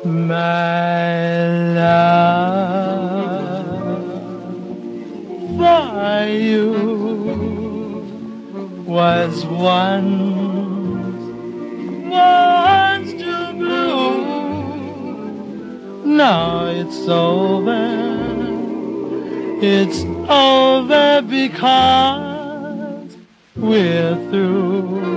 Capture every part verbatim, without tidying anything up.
My love for you was once, once too blue. Now it's over. It's over because we're through.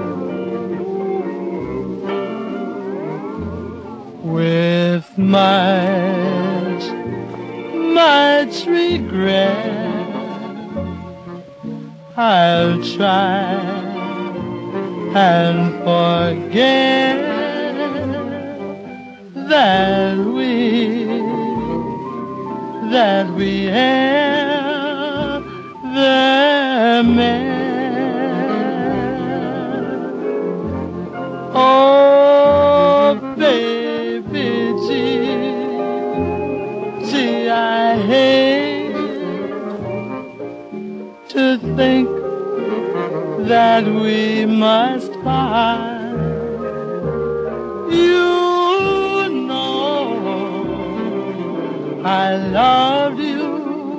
With much, much regret, I'll try and forget that we, that we ever met. Oh, baby, gee, gee, I hate to think that we must part. You know I loved you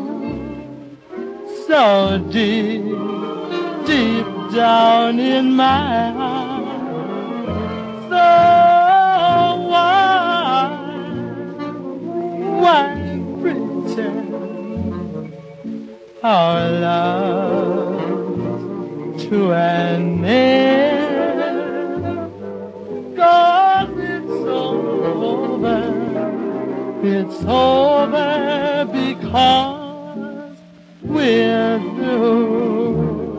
so deep, deep down in my heart. So why, why pretend our love to an end? 'Cause it's over, it's over because we're through.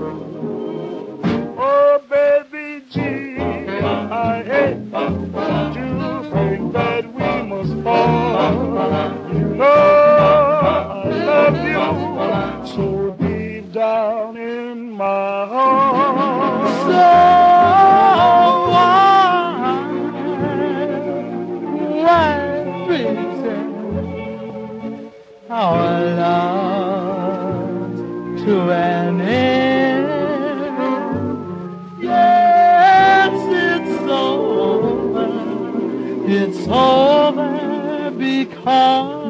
Oh, baby gee, I hate to think that we must part. You know I love you so deep down in my heart. So why, why pretend our love to an end? Yes, it's over, it's over because